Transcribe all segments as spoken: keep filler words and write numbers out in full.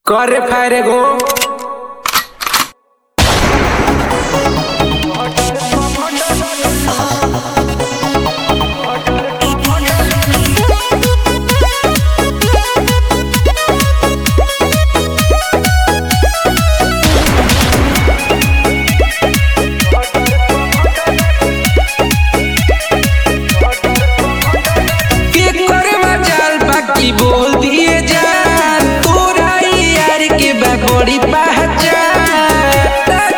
करे फायर गो बोल दिए जान तोरा यार के बड़ी पहचान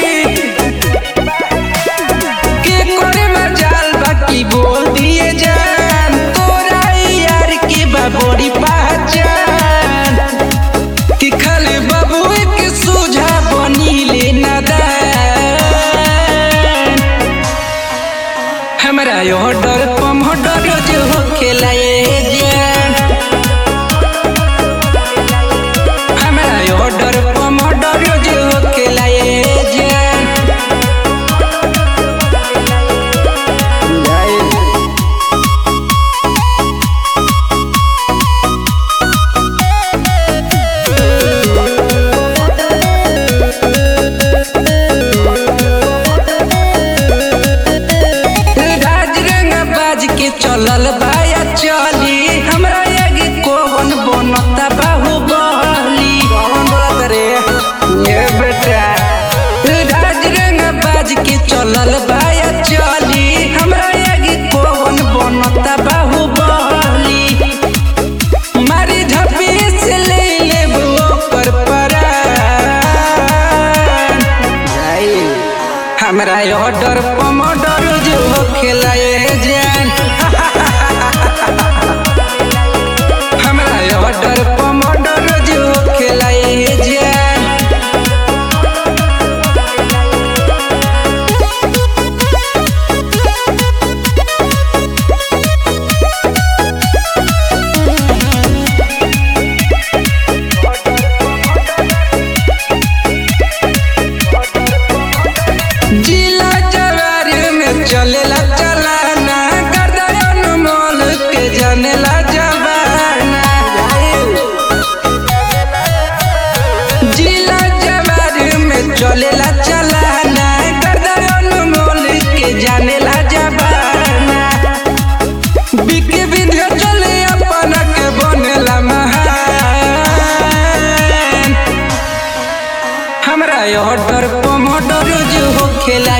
के करे मजाल बाकी बोल दिए जान तोरा यार के बड़ी पहचान कि खाली बाबू के सोझा बनी ले नादान हमरा यो डर पम डर जो खेलाए चलल बाया चली हमरा आगे कौन बनता बाहुबली कौन बोलत रे ये बेटा राज रंग बाज के चलल बाया चली हमरा आगे कौन बनता बाहुबली मारी झपी से ले लेबो कर परान हमरा ऑर्डर पमडर जो खेलाए जान हमरा ऑर्डर पमडर जो खेलाए जान जिला जवार में चलेला चलाना गर्दन मोल के जानेला जवाना जिला जवार में चलेला चलाना गर्दन मोल के जानेला जवाना बिके विंध्य चले अपना के बनेला महान हमरा ऑर्डर पमडर जो खेला